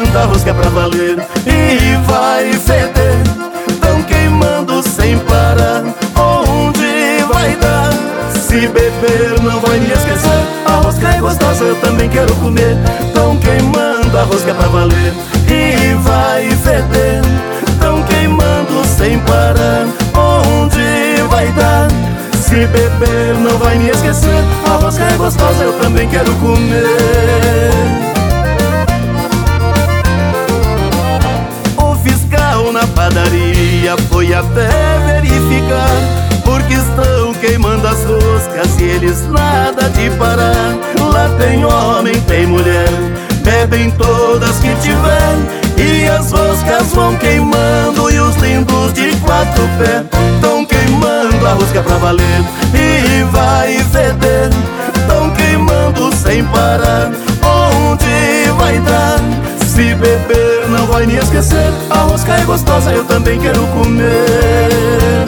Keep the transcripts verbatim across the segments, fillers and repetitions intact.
queimando a rosca pra valer e vai feder. Tão queimando sem parar, onde vai dar? Se beber não vai me esquecer, a rosca é gostosa, eu também quero comer. Tão queimando a rosca pra valer e vai feder. Tão queimando sem parar, onde vai dar? Se beber não vai me esquecer, a rosca é gostosa, eu também quero comer. O fiscal na padaria foi até verificar, porque estão queimando as roscas e eles nada de parar. Lá tem homem, tem mulher, bebem todas que tiver, e as roscas vão queimando e os lindos de quatro pés. Tão queimando a rosca pra valer e vai feder. Tão queimando sem parar, onde vai dar? Se beber não vai me esquecer, a rosca é gostosa, eu também quero comer.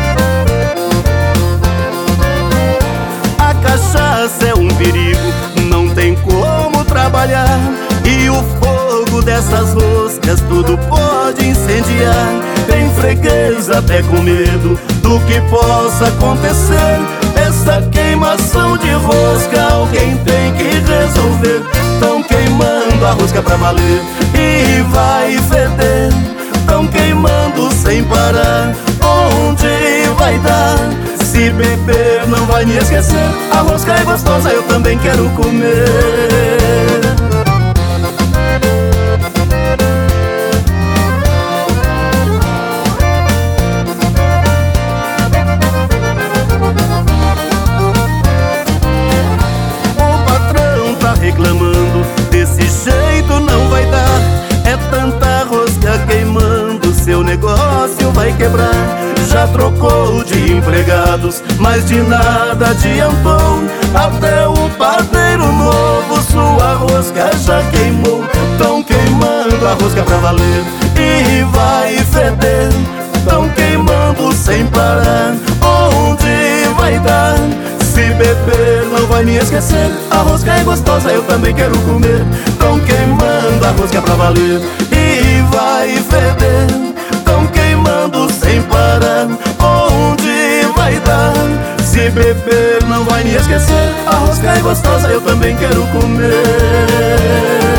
A cachaça é um perigo, não tem como trabalhar, e o fogo dessas roscas tudo pode incendiar. Tem freguês até com medo do que possa acontecer. Essa queimação de rosca alguém tem que resolver. Tão queimando a rosca pra valer e vai feder. Tão queimando sem parar, onde vai dar? Se beber não vai me esquecer, a rosca é gostosa, eu também quero comer. Reclamando, desse jeito não vai dar. É tanta rosca queimando, seu negócio vai quebrar. Já trocou de empregados, mas de nada adiantou. Até o padeiro novo sua rosca já queimou. Tão queimando a rosca pra valer e vai feder. Tão queimando sem parar, onde vai dar? Se beber não vai me esquecer, a rosca é gostosa, eu também quero comer. Tão queimando a rosca pra valer e vai feder. Tão queimando sem parar, onde vai dar? Se beber não vai me esquecer, a rosca é gostosa, eu também quero comer.